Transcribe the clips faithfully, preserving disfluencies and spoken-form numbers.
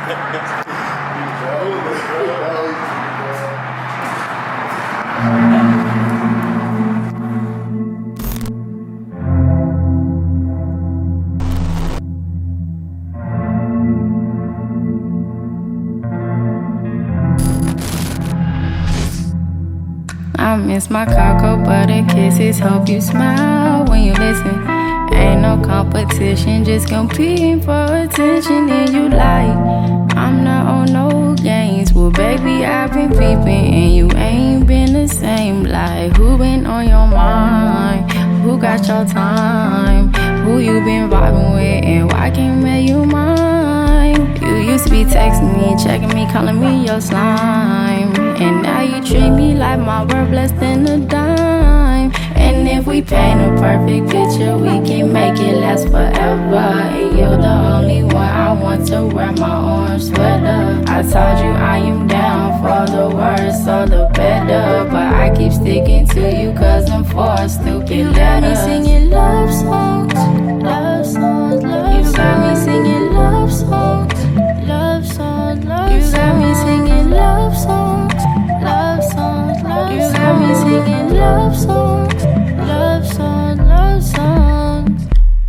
I miss my cocoa butter kisses. Hope you smile when you listen. Ain't no competition, just competing for attention. And you like, I'm not on no games. Well, baby, I've been peeping, and you ain't been the same. Like, who been on your mind? Who got your time? Who you been vibing with, and why can't make you mine? You used to be texting me, checking me, calling me your slime. And now you treat me like my word less than a dime. And if we paint a perfect picture, we can make it last forever. And you're the only one I want to wear my orange sweater. I told you I am down for the worse or the better, but I keep sticking to you cause I'm for stupid You got me singing love songs, love songs, love songs. You got me singing love songs, love songs, love songs. You got me singing love songs, love songs, love songs. You got me singing love songs, love songs, love songs.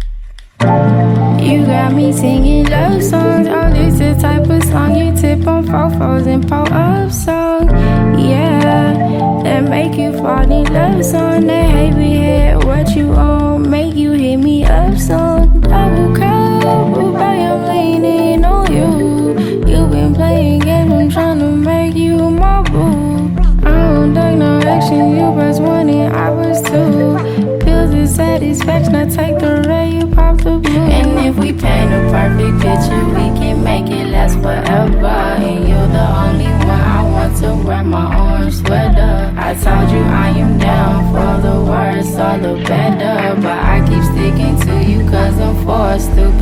You got me singing love songs. Oh, this the type of song you tip on fofos and pull up song. Yeah, that make you fall in love song. That heavy head, what you on, make you hit me up song. Double cup, but baby, I'm leaning on you. You been playing games, I'm tryna make you my boo. I don't take no action, you press one and I press two. Pills of satisfaction, I take the red, you pop the blue. And if we paint a perfect picture, we can make it last forever. And you're the only one I want to wear my orange sweater. I told you I am down for the worse or the better, but I keep sticking to you cause I'm for stupid.